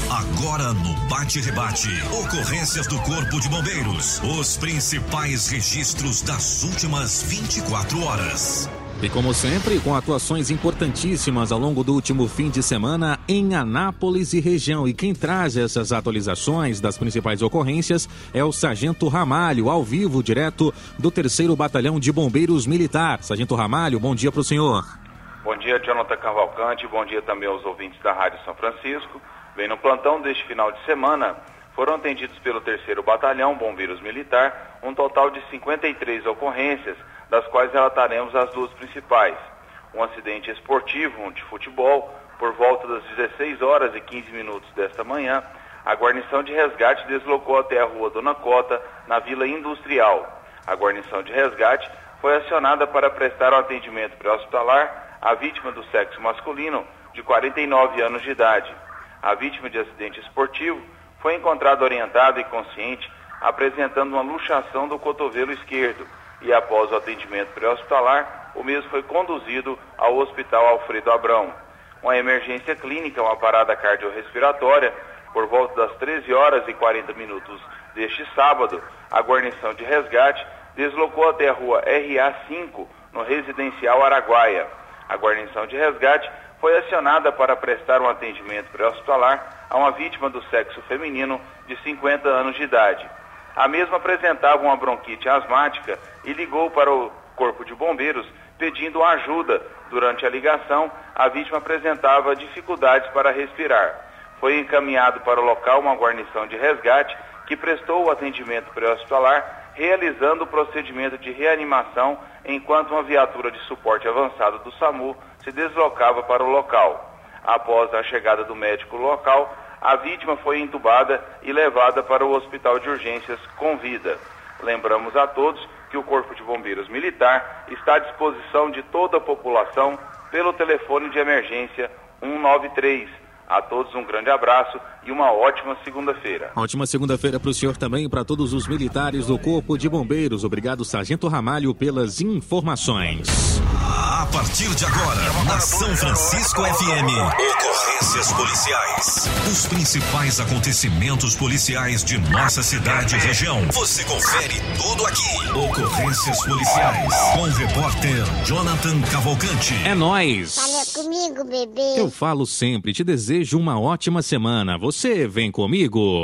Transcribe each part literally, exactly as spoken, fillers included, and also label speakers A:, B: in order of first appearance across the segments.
A: Agora no Bate Rebate, ocorrências do Corpo de Bombeiros, os principais registros das últimas vinte e quatro horas.
B: E como sempre, com atuações importantíssimas ao longo do último fim de semana em Anápolis e região. E quem traz essas atualizações das principais ocorrências é o Sargento Ramalho, ao vivo, direto do terceiro Batalhão de Bombeiros Militar. Sargento Ramalho, bom dia para o senhor.
C: Bom dia, Jonathan Cavalcante, bom dia também aos ouvintes da Rádio São Francisco. Bem, no plantão deste final de semana, foram atendidos pelo terceiro Batalhão Bombeiros Militar um total de cinquenta e três ocorrências, das quais relataremos as duas principais. Um acidente esportivo de futebol, por volta das dezesseis horas e quinze minutos desta manhã, a guarnição de resgate deslocou até a rua Dona Cota, na Vila Industrial. A guarnição de resgate foi acionada para prestar um atendimento pré-hospitalar à vítima do sexo masculino, de quarenta e nove anos de idade. A vítima de acidente esportivo foi encontrada orientada e consciente, apresentando uma luxação do cotovelo esquerdo, e após o atendimento pré-hospitalar, o mesmo foi conduzido ao Hospital Alfredo Abrão. Uma emergência clínica, uma parada cardiorrespiratória, por volta das treze horas e quarenta minutos deste sábado, a guarnição de resgate deslocou até a rua R A cinco, no residencial Araguaia. A guarnição de resgate foi acionada para prestar um atendimento pré-hospitalar a uma vítima do sexo feminino de cinquenta anos de idade. A mesma apresentava uma bronquite asmática e ligou para o Corpo de Bombeiros pedindo ajuda. Durante a ligação, a vítima apresentava dificuldades para respirar. Foi encaminhado para o local uma guarnição de resgate que prestou o atendimento pré-hospitalar, realizando o procedimento de reanimação enquanto uma viatura de suporte avançado do SAMU se deslocava para o local. Após a chegada do médico local, a vítima foi entubada e levada para o Hospital de Urgências com vida. Lembramos a todos que o Corpo de Bombeiros Militar está à disposição de toda a população pelo telefone de emergência um nove três. A todos um grande abraço e uma ótima segunda-feira.
B: Ótima segunda-feira para o senhor também e para todos os militares do Corpo de Bombeiros. Obrigado, Sargento Ramalho, pelas informações.
A: A partir de agora, na São Francisco F M, ocorrências policiais. Os principais acontecimentos policiais de nossa cidade e região. Você confere tudo aqui. Ocorrências policiais. Com o repórter Jonathan Cavalcante.
B: É nóis.
D: Fala comigo, bebê.
B: Eu falo sempre, te desejo uma ótima semana. Você vem comigo?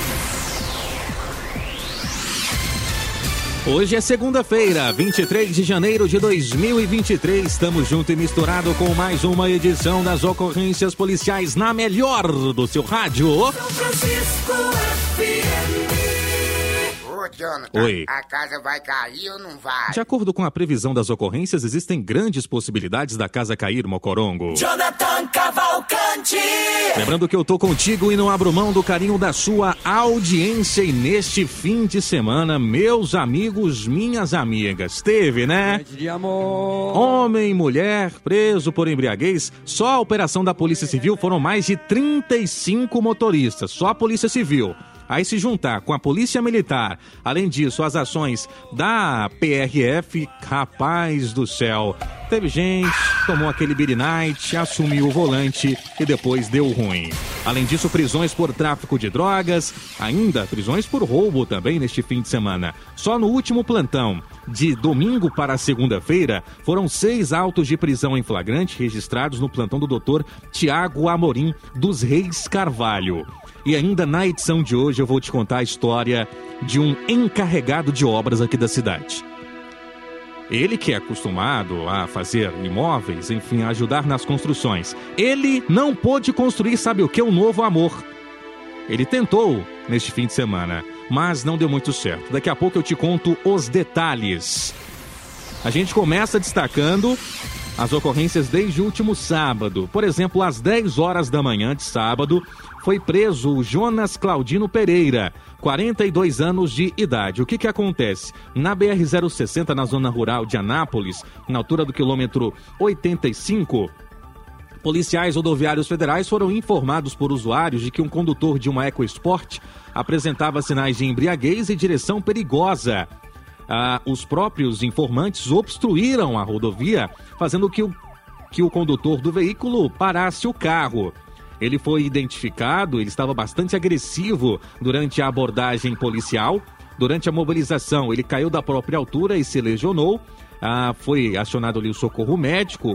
B: Hoje é segunda-feira, vinte e três de janeiro de dois mil e vinte e três. Estamos junto e misturado com mais uma edição das ocorrências policiais na melhor do seu rádio.
E: São Francisco F M.
F: Ô, Jonathan,
B: Oi.
F: A casa vai cair ou não vai?
B: De acordo com a previsão das ocorrências, existem grandes possibilidades da casa cair, Mocorongo.
E: Jonathan Cavalcante.
B: Lembrando que eu tô contigo e não abro mão do carinho da sua audiência. E neste fim de semana, meus amigos, minhas amigas, teve, né?
G: De amor.
B: Homem e mulher preso por embriaguez. Só a operação da Polícia Civil foram mais de trinta e cinco motoristas. Só a Polícia Civil. Aí se juntar com a Polícia Militar, além disso, as ações da P R F, rapaz do céu, teve gente, tomou aquele Beer Night, assumiu o volante e depois deu ruim. Além disso, prisões por tráfico de drogas, ainda prisões por roubo também neste fim de semana. Só no último plantão, de domingo para segunda-feira, foram seis autos de prisão em flagrante registrados no plantão do doutor Tiago Amorim dos Reis Carvalho. E ainda na edição de hoje eu vou te contar a história de um encarregado de obras aqui da cidade. Ele que é acostumado a fazer imóveis, enfim, a ajudar nas construções. Ele não pôde construir, sabe o que? Um novo amor. Ele tentou neste fim de semana, mas não deu muito certo. Daqui a pouco eu te conto os detalhes. A gente começa destacando as ocorrências desde o último sábado. Por exemplo, às dez horas da manhã de sábado, foi preso o Jonas Claudino Pereira, quarenta e dois anos de idade. O que que acontece? Na B R zero sessenta, na zona rural de Anápolis, na altura do quilômetro oitenta e cinco, policiais rodoviários federais foram informados por usuários de que um condutor de uma EcoSport apresentava sinais de embriaguez e direção perigosa. Ah, os próprios informantes obstruíram a rodovia, fazendo que o, que o condutor do veículo parasse o carro. Ele foi identificado, ele estava bastante agressivo durante a abordagem policial. Durante a mobilização, ele caiu da própria altura e se lesionou. Ah, foi acionado ali o socorro médico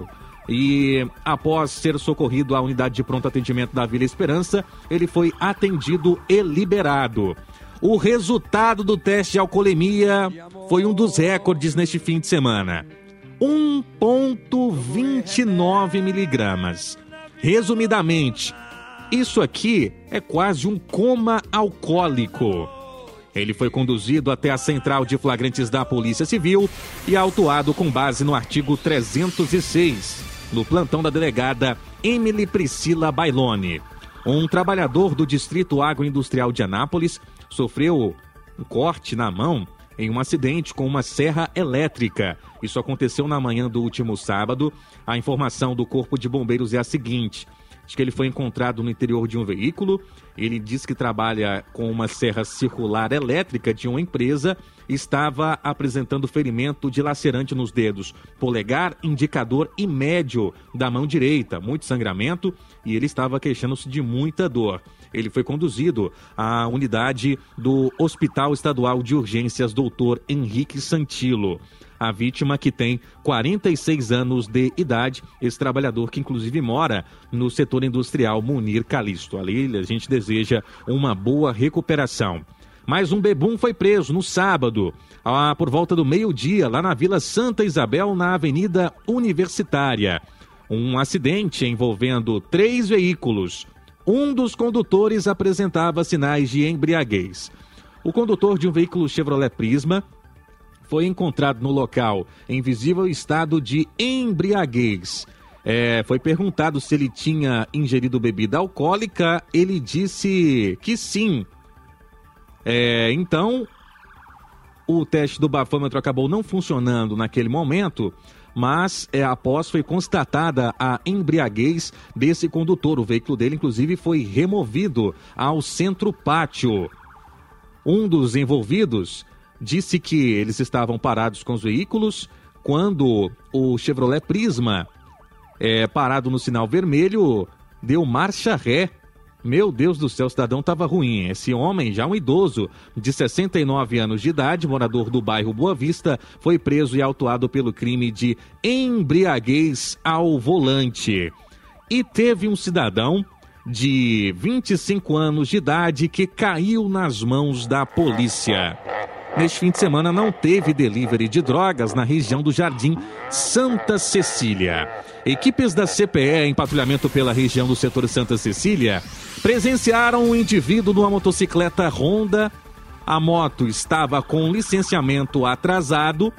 B: e, após ser socorrido à unidade de pronto atendimento da Vila Esperança, ele foi atendido e liberado. O resultado do teste de alcoolemia foi um dos recordes neste fim de semana. um vírgula vinte e nove miligramas. Resumidamente, isso aqui é quase um coma alcoólico. Ele foi conduzido até a central de flagrantes da Polícia Civil e autuado com base no artigo trezentos e seis, no plantão da delegada Emily Priscila Bailone. Um trabalhador do Distrito Agroindustrial de Anápolis sofreu um corte na mão em um acidente com uma serra elétrica. Isso aconteceu na manhã do último sábado. A informação do Corpo de Bombeiros é a seguinte: diz que ele foi encontrado no interior de um veículo. Ele diz que trabalha com uma serra circular elétrica de uma empresa. Estava apresentando ferimento dilacerante nos dedos polegar, indicador e médio da mão direita, muito sangramento, e ele estava queixando-se de muita dor. Ele foi conduzido à unidade do Hospital Estadual de Urgências doutor Henrique Santilo. A vítima, que tem quarenta e seis anos de idade, esse trabalhador que inclusive mora no setor industrial Munir Calixto. Ali a gente deseja uma boa recuperação. Mais um bebum foi preso no sábado, ah, por volta do meio-dia, lá na Vila Santa Isabel, na Avenida Universitária. Um acidente envolvendo três veículos. Um dos condutores apresentava sinais de embriaguez. O condutor de um veículo Chevrolet Prisma foi encontrado no local em visível estado de embriaguez. É, foi perguntado se ele tinha ingerido bebida alcoólica. Ele disse que sim. É, então, o teste do bafômetro acabou não funcionando naquele momento, mas é, após foi constatada a embriaguez desse condutor. O veículo dele, inclusive, foi removido ao centro pátio. Um dos envolvidos disse que eles estavam parados com os veículos quando o Chevrolet Prisma, é, parado no sinal vermelho, deu marcha ré. Meu Deus do céu, o cidadão estava ruim. Esse homem, já um idoso de sessenta e nove anos de idade, morador do bairro Boa Vista, foi preso e autuado pelo crime de embriaguez ao volante. E teve um cidadão de vinte e cinco anos de idade que caiu nas mãos da polícia. Neste fim de semana não teve delivery de drogas na região do Jardim Santa Cecília. Equipes da C P E em patrulhamento pela região do setor Santa Cecília presenciaram um indivíduo numa motocicleta Honda. A moto estava com licenciamento atrasado.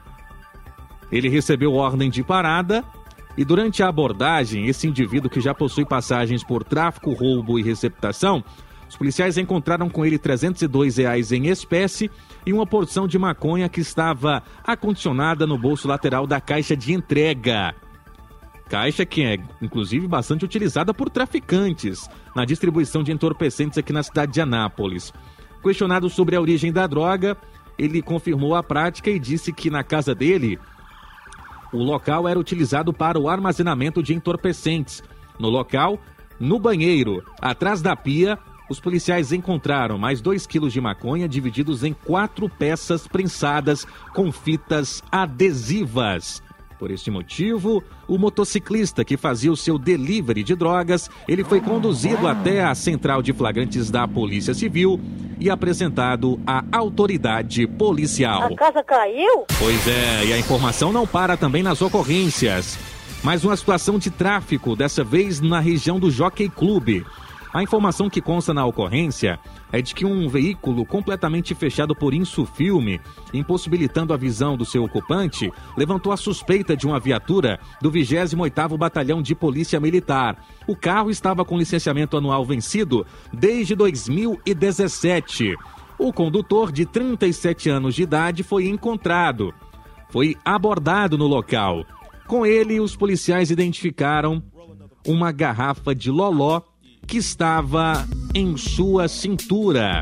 B: Ele recebeu ordem de parada e durante a abordagem, esse indivíduo, que já possui passagens por tráfico, roubo e receptação, os policiais encontraram com ele trezentos e dois reais em espécie e uma porção de maconha que estava acondicionada no bolso lateral da caixa de entrega. Caixa que é, inclusive, bastante utilizada por traficantes na distribuição de entorpecentes aqui na cidade de Anápolis. Questionado sobre a origem da droga, ele confirmou a prática e disse que na casa dele o local era utilizado para o armazenamento de entorpecentes. No local, no banheiro, atrás da pia, os policiais encontraram mais dois quilos de maconha divididos em quatro peças prensadas com fitas adesivas. Por este motivo, o motociclista que fazia o seu delivery de drogas, ele foi conduzido até a central de flagrantes da Polícia Civil e apresentado à autoridade policial.
G: A casa caiu?
B: Pois é, e a informação não para também nas ocorrências. Mais uma situação de tráfico, dessa vez na região do Jockey Club. A informação que consta na ocorrência é de que um veículo completamente fechado por insufilme, impossibilitando a visão do seu ocupante, levantou a suspeita de uma viatura do vigésimo oitavo Batalhão de Polícia Militar. O carro estava com licenciamento anual vencido desde dois mil e dezessete. O condutor, de trinta e sete anos de idade, foi encontrado. Foi abordado no local. Com ele, os policiais identificaram uma garrafa de loló que estava em sua cintura.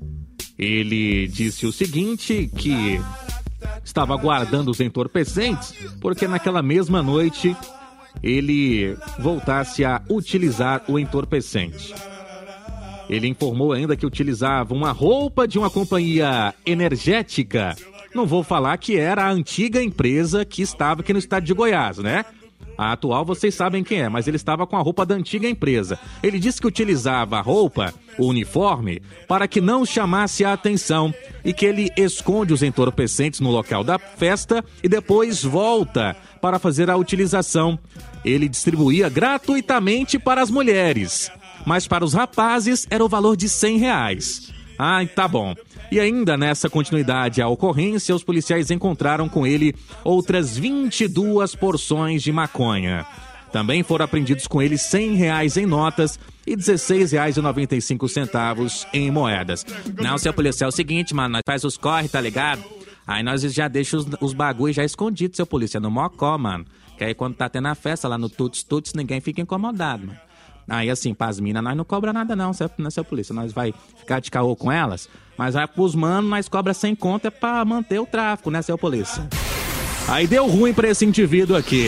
B: Ele disse o seguinte, que estava guardando os entorpecentes, porque naquela mesma noite ele voltasse a utilizar o entorpecente. Ele informou ainda que utilizava uma roupa de uma companhia energética. Não vou falar que era a antiga empresa que estava aqui no estado de Goiás, né? A atual vocês sabem quem é, mas ele estava com a roupa da antiga empresa. Ele disse que utilizava a roupa, o uniforme, para que não chamasse a atenção e que ele esconde os entorpecentes no local da festa e depois volta para fazer a utilização. Ele distribuía gratuitamente para as mulheres, mas para os rapazes era o valor de cem reais. Ah, tá bom. E ainda nessa continuidade à ocorrência, os policiais encontraram com ele outras vinte e duas porções de maconha. Também foram apreendidos com ele cem reais em notas e dezesseis reais e noventa e cinco centavos em moedas. Não, seu policial, é o seguinte, mano, nós faz os corre, tá ligado? Aí nós já deixamos os, os bagulhos já escondidos, seu polícia, no mocó, mano. Que aí quando tá tendo a festa lá no Tuts Tuts, ninguém fica incomodado, mano. Aí assim, pras minas, nós não cobra nada não, seu, não, seu polícia. Nós vai ficar de caô com elas, mas vai pros manos, nós cobra sem conta, é pra manter o tráfico, né, seu polícia? Aí deu ruim pra esse indivíduo aqui.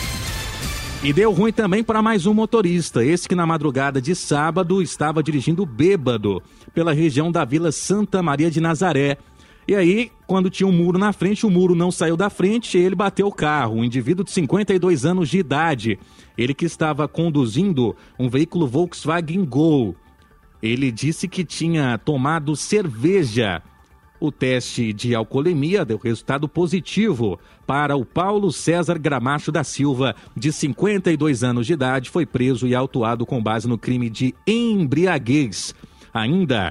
B: E deu ruim também para mais um motorista, esse que na madrugada de sábado estava dirigindo bêbado pela região da Vila Santa Maria de Nazaré. E aí, quando tinha um muro na frente, o muro não saiu da frente e ele bateu o carro. Um indivíduo de cinquenta e dois anos de idade, ele que estava conduzindo um veículo Volkswagen Gol. Ele disse que tinha tomado cerveja. O teste de alcoolemia deu resultado positivo para o Paulo César Gramacho da Silva, de cinquenta e dois anos de idade, foi preso e autuado com base no crime de embriaguez. Ainda,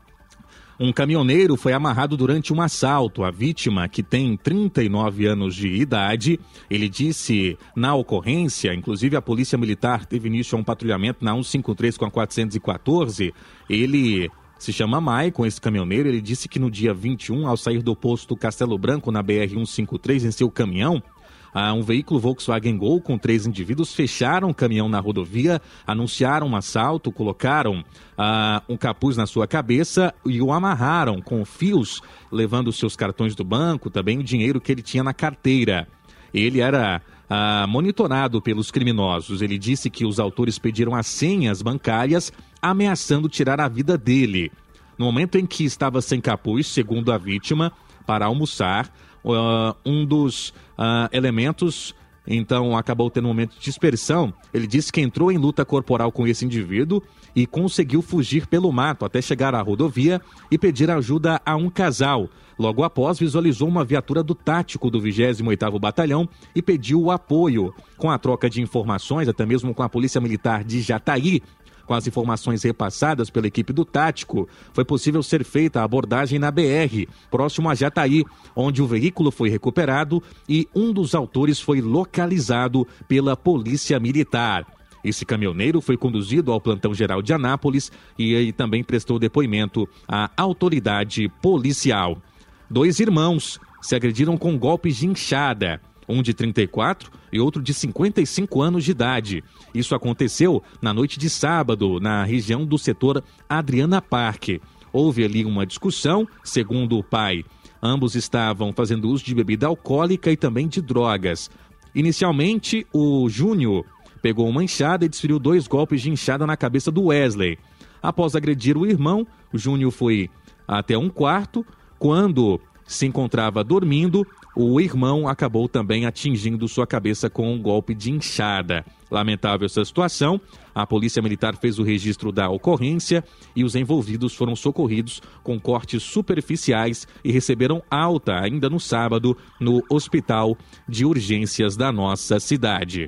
B: um caminhoneiro foi amarrado durante um assalto. A vítima, que tem trinta e nove anos de idade, ele disse na ocorrência, inclusive a Polícia Militar teve início a um patrulhamento na cento e cinquenta e três com a quatrocentos e quatorze, ele se chama Maicon, esse caminhoneiro, ele disse que no dia vinte e um, ao sair do posto Castelo Branco, na B R cento e cinquenta e três, em seu caminhão, ah, um veículo Volkswagen Gol com três indivíduos fecharam o caminhão na rodovia, anunciaram um assalto, colocaram ah, um capuz na sua cabeça e o amarraram com fios, levando seus cartões do banco, também o dinheiro que ele tinha na carteira. Ele era ah, monitorado pelos criminosos. Ele disse que os autores pediram as senhas bancárias, ameaçando tirar a vida dele. No momento em que estava sem capuz, segundo a vítima, para almoçar, uh, um dos uh, elementos, então, acabou tendo um momento de dispersão. Ele disse que entrou em luta corporal com esse indivíduo e conseguiu fugir pelo mato até chegar à rodovia e pedir ajuda a um casal. Logo após, visualizou uma viatura do tático do vigésimo oitavo Batalhão e pediu o apoio. Com a troca de informações, até mesmo com a Polícia Militar de Jataí, com as informações repassadas pela equipe do tático, foi possível ser feita a abordagem na B R, próximo a Jataí, onde o veículo foi recuperado e um dos autores foi localizado pela Polícia Militar. Esse caminhoneiro foi conduzido ao plantão geral de Anápolis e aí também prestou depoimento à autoridade policial. Dois irmãos se agrediram com golpes de enxada, um de trinta e quatro e outro de cinquenta e cinco anos de idade. Isso aconteceu na noite de sábado, na região do setor Adriana Parque. Houve ali uma discussão, segundo o pai. Ambos estavam fazendo uso de bebida alcoólica e também de drogas. Inicialmente, o Júnior pegou uma enxada e desferiu dois golpes de enxada na cabeça do Wesley. Após agredir o irmão, o Júnior foi até um quarto. Quando se encontrava dormindo, o irmão acabou também atingindo sua cabeça com um golpe de enxada. Lamentável essa situação, a Polícia Militar fez o registro da ocorrência e os envolvidos foram socorridos com cortes superficiais e receberam alta ainda no sábado no Hospital de Urgências da nossa cidade.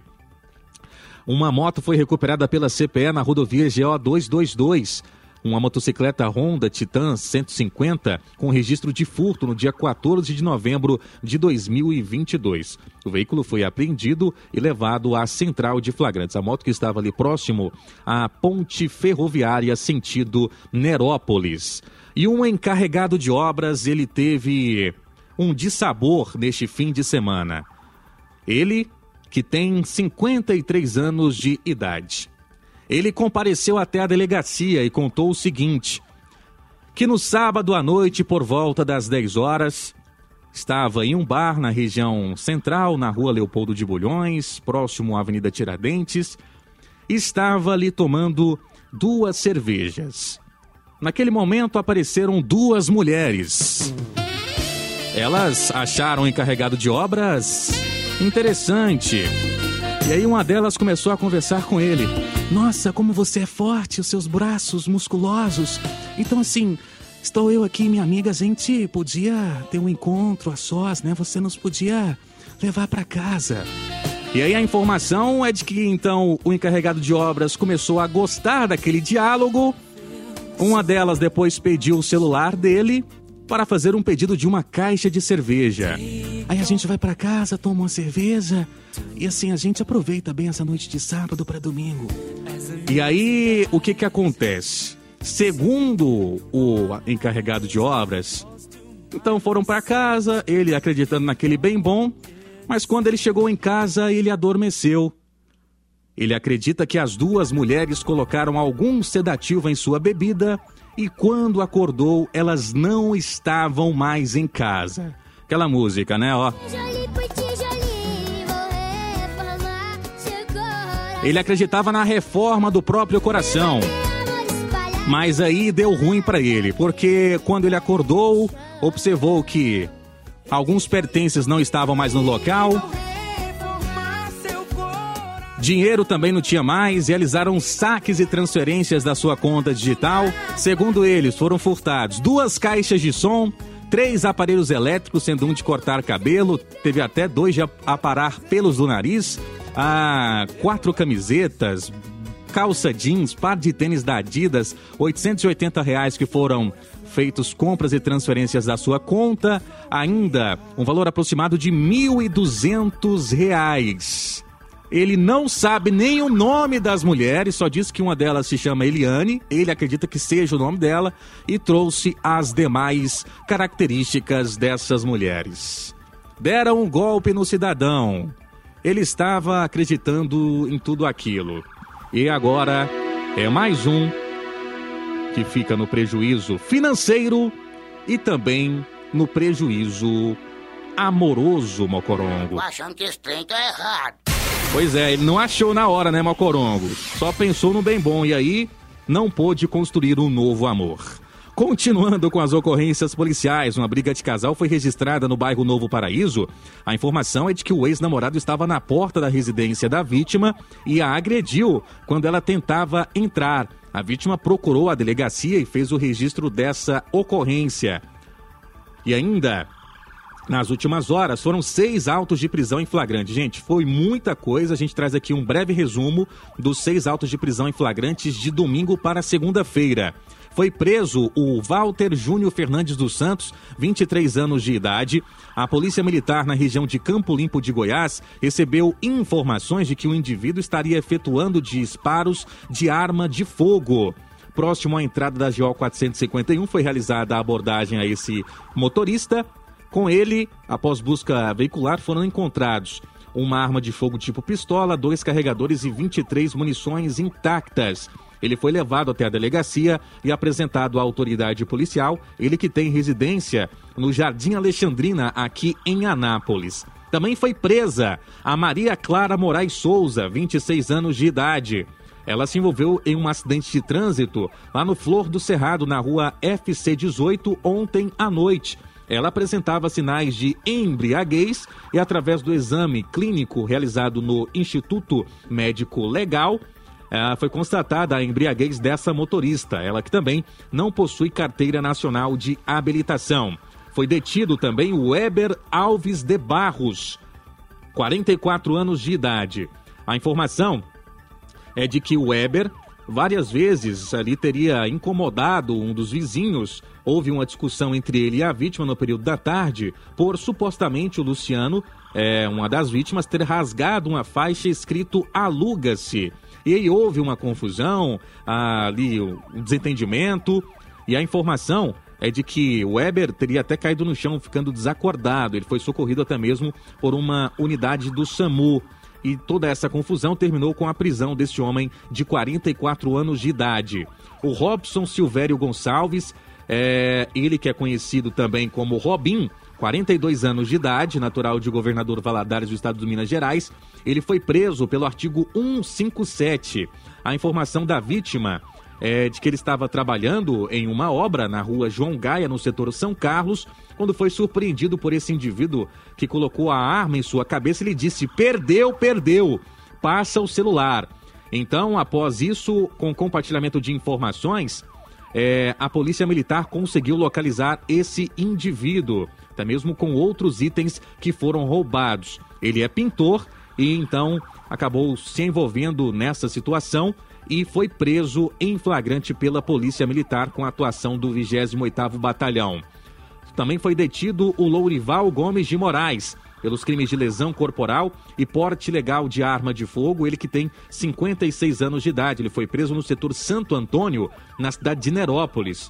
B: Uma moto foi recuperada pela C P E na rodovia G O duzentos e vinte e dois. Uma motocicleta Honda Titan cento e cinquenta com registro de furto no dia quatorze de novembro de dois mil e vinte e dois. O veículo foi apreendido e levado à central de flagrantes. A moto que estava ali próximo à ponte ferroviária sentido Nerópolis. E um encarregado de obras, ele teve um dissabor neste fim de semana. Ele, que tem cinquenta e três anos de idade. Ele compareceu até a delegacia e contou o seguinte, que no sábado à noite, por volta das dez horas, estava em um bar na região central, na rua Leopoldo de Bulhões, próximo à Avenida Tiradentes. Estava ali tomando duas cervejas. Naquele momento apareceram duas mulheres. Elas acharam o encarregado de obras interessante. E aí uma delas começou a conversar com ele. Nossa, como você é forte, os seus braços musculosos. Então assim, estou eu aqui, minha amiga, a gente podia ter um encontro a sós, né? Você nos podia levar para casa. E aí a informação é de que então o encarregado de obras começou a gostar daquele diálogo. Uma delas depois pediu o celular dele para fazer um pedido de uma caixa de cerveja. Aí a gente vai para casa, toma uma cerveja e assim a gente aproveita bem essa noite de sábado para domingo. E aí o que que acontece? Segundo o encarregado de obras, então foram para casa, ele acreditando naquele bem bom, mas quando ele chegou em casa ele adormeceu. Ele acredita que as duas mulheres colocaram algum sedativo em sua bebida e quando acordou, elas não estavam mais em casa. Aquela música, né, ó. Ele acreditava na reforma do próprio coração. Mas aí deu ruim pra ele, porque quando ele acordou, observou que alguns pertences não estavam mais no local. Dinheiro também não tinha mais, realizaram saques e transferências da sua conta digital. Segundo eles, foram furtados duas caixas de som, três aparelhos elétricos, sendo um de cortar cabelo, teve até dois de aparar pelos do nariz, ah, quatro camisetas, calça jeans, par de tênis da Adidas, oitocentos e oitenta reais que foram feitos compras e transferências da sua conta, ainda um valor aproximado de mil e duzentos reais. Ele não sabe nem o nome das mulheres, só diz que uma delas se chama Eliane, ele acredita que seja o nome dela, e trouxe as demais características dessas mulheres. Deram um golpe no cidadão. Ele estava acreditando em tudo aquilo. E agora é mais um que fica no prejuízo financeiro e também no prejuízo amoroso, Mocorongo.
F: Tô achando que esse trem tá errado.
B: Pois é, ele não achou na hora, né, Mocorongo? Só pensou no bem bom e aí não pôde construir um novo amor. Continuando com as ocorrências policiais, uma briga de casal foi registrada no bairro Novo Paraíso. A informação é de que o ex-namorado estava na porta da residência da vítima e a agrediu quando ela tentava entrar. A vítima procurou a delegacia e fez o registro dessa ocorrência. E ainda, nas últimas horas, foram seis autos de prisão em flagrante. Gente, foi muita coisa. A gente traz aqui um breve resumo dos seis autos de prisão em flagrantes de domingo para segunda-feira. Foi preso o Walter Júnior Fernandes dos Santos, vinte e três anos de idade. A Polícia Militar na região de Campo Limpo de Goiás recebeu informações de que o indivíduo estaria efetuando disparos de arma de fogo. Próximo à entrada da G O quatrocentos e cinquenta e um foi realizada a abordagem a esse motorista. Com ele, após busca veicular, foram encontrados uma arma de fogo tipo pistola, dois carregadores e vinte e três munições intactas. Ele foi levado até a delegacia e apresentado à autoridade policial, ele que tem residência no Jardim Alexandrina, aqui em Anápolis. Também foi presa a Maria Clara Moraes Souza, vinte e seis anos de idade. Ela se envolveu em um acidente de trânsito lá no Flor do Cerrado, na rua F C dezoito, ontem à noite. Ela apresentava sinais de embriaguez e, através do exame clínico realizado no Instituto Médico Legal, Uh, foi constatada a embriaguez dessa motorista, ela que também não possui carteira nacional de habilitação. Foi detido também o Weber Alves de Barros, quarenta e quatro anos de idade. A informação é de que o Weber várias vezes ali teria incomodado um dos vizinhos. Houve uma discussão entre ele e a vítima no período da tarde, por supostamente o Luciano, é, uma das vítimas, ter rasgado uma faixa escrito "aluga-se". E aí houve uma confusão, ali um desentendimento, e a informação é de que o Weber teria até caído no chão, ficando desacordado. Ele foi socorrido até mesmo por uma unidade do SAMU. E toda essa confusão terminou com a prisão deste homem de quarenta e quatro anos de idade. O Robson Silvério Gonçalves, é, ele que é conhecido também como Robin, quarenta e dois anos de idade, natural de Governador Valadares do estado de Minas Gerais. Ele foi preso pelo artigo cento e cinquenta e sete. A informação da vítima é de que ele estava trabalhando em uma obra na rua João Gaia, no setor São Carlos, quando foi surpreendido por esse indivíduo que colocou a arma em sua cabeça e lhe disse: perdeu, perdeu, passa o celular. Então, após isso, com compartilhamento de informações, é, a Polícia Militar conseguiu localizar esse indivíduo, até mesmo com outros itens que foram roubados. Ele é pintor e então acabou se envolvendo nessa situação e foi preso em flagrante pela Polícia Militar com a atuação do vigésimo oitavo Batalhão. Também foi detido o Lourival Gomes de Moraes pelos crimes de lesão corporal e porte ilegal de arma de fogo, ele que tem cinquenta e seis anos de idade. Ele foi preso no setor Santo Antônio, na cidade de Nerópolis.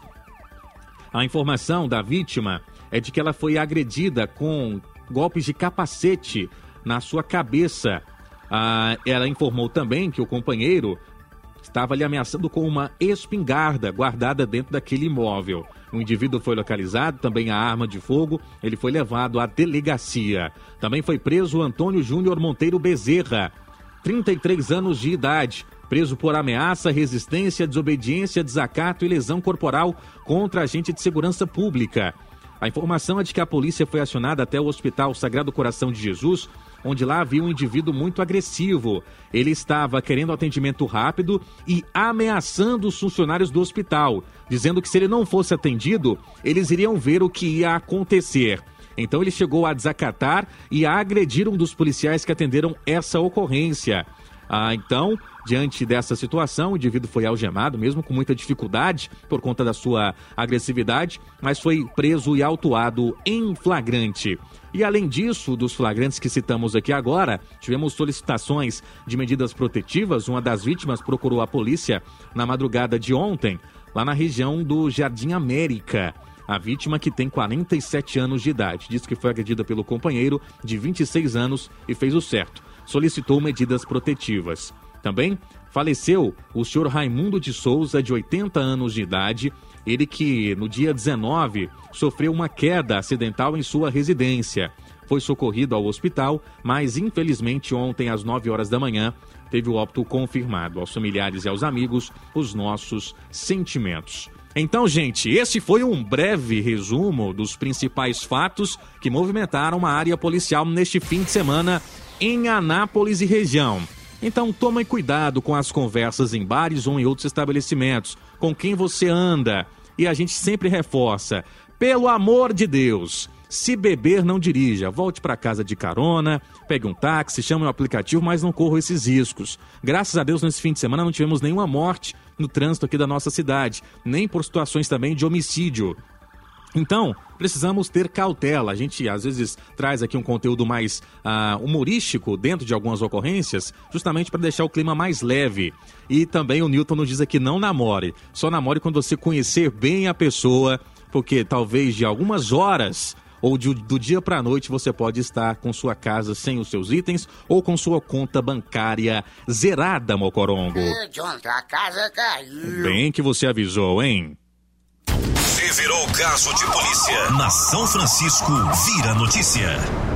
B: A informação da vítima é de que ela foi agredida com golpes de capacete na sua cabeça. Ah, ela informou também que o companheiro estava lhe ameaçando com uma espingarda guardada dentro daquele imóvel. O indivíduo foi localizado, também a arma de fogo, ele foi levado à delegacia. Também foi preso o Antônio Júnior Monteiro Bezerra, trinta e três anos de idade, preso por ameaça, resistência, desobediência, desacato e lesão corporal contra agente de segurança pública. A informação é de que a polícia foi acionada até o Hospital Sagrado Coração de Jesus, onde lá havia um indivíduo muito agressivo. Ele estava querendo atendimento rápido e ameaçando os funcionários do hospital, dizendo que se ele não fosse atendido, eles iriam ver o que ia acontecer. Então ele chegou a desacatar e a agredir um dos policiais que atenderam essa ocorrência. Ah, então, diante dessa situação, o indivíduo foi algemado, mesmo com muita dificuldade por conta da sua agressividade, mas foi preso e autuado em flagrante. E além disso, dos flagrantes que citamos aqui agora, tivemos solicitações de medidas protetivas. Uma das vítimas procurou a polícia na madrugada de ontem, lá na região do Jardim América. A vítima, que tem quarenta e sete anos de idade, disse que foi agredida pelo companheiro de vinte e seis anos e fez o certo. Solicitou medidas protetivas. Também faleceu o senhor Raimundo de Souza, de oitenta anos de idade, ele que no dia dezenove sofreu uma queda acidental em sua residência. Foi socorrido ao hospital, mas infelizmente ontem às nove horas da manhã teve o óbito confirmado. Aos familiares e aos amigos, os nossos sentimentos. Então, gente, esse foi um breve resumo dos principais fatos que movimentaram a área policial neste fim de semana em Anápolis e região. Então, tome cuidado com as conversas em bares ou em outros estabelecimentos, com quem você anda. E a gente sempre reforça, pelo amor de Deus, se beber, não dirija. Volte para casa de carona, pegue um táxi, chame um aplicativo, mas não corra esses riscos. Graças a Deus, nesse fim de semana não tivemos nenhuma morte no trânsito aqui da nossa cidade, nem por situações também de homicídio. Então, precisamos ter cautela. A gente, às vezes, traz aqui um conteúdo mais uh, humorístico dentro de algumas ocorrências, justamente para deixar o clima mais leve. E também o Newton nos diz aqui, não namore. Só namore quando você conhecer bem a pessoa, porque talvez de algumas horas ou de, do dia para a noite você pode estar com sua casa sem os seus itens ou com sua conta bancária zerada, Mocorongo.
F: Jonathan, a casa caiu.
B: Bem que você avisou, hein?
A: Se virou caso de polícia. Na São Francisco, vira notícia.